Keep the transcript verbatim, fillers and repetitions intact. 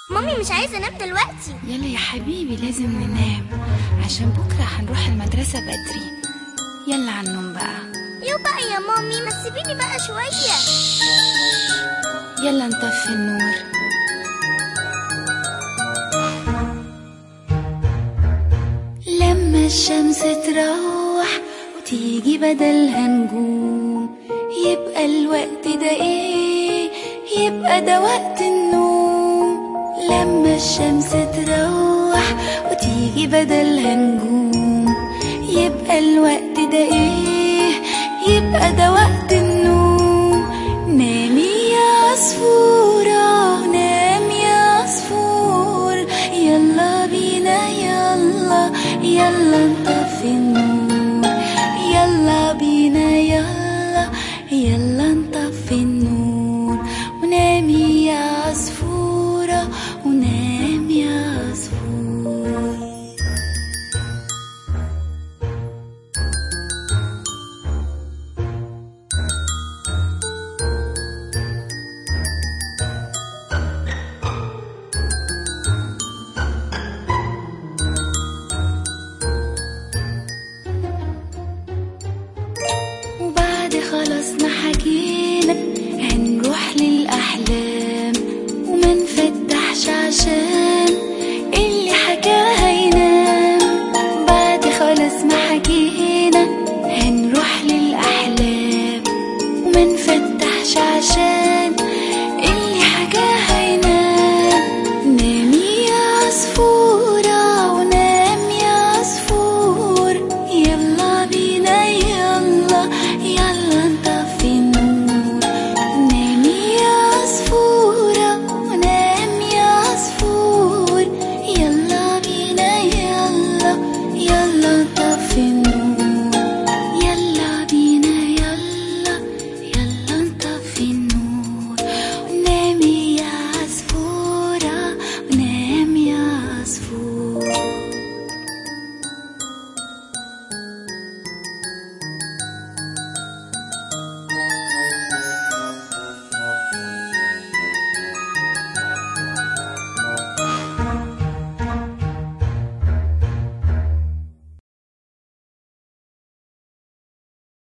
مامي مش عايزة انام دلوقتي. يلا يا حبيبي لازم ننام عشان بكرة هنروح المدرسة بدري. يلا عالنوم بقى. يو بقى يا مامي، ما تسيبيني بقى شوية. يلا نطفي النور. لما الشمس تروح وتيجي بدلها نجوم، يبقى الوقت ده ايه؟ يبقى ده وقت النوم. لما الشمس تروح وتيجي بدلها نجوم، يبقى الوقت ده ايه؟ يبقى ده وقت النوم. نامي يا عصفورة، نام يا عصفور، يلا بينا يلا يلا نطفي النور. يلا بينا يلا يلا نطفي النور. ونامي يا عصفورة ونام يا عصفور. وبعد خلاص ما حكينا هنروح للأحلام، وما نفتحش عشان اللي حكاها ينام. بعد خلاص ما حكينا هنروح للأحلام وما نفتحش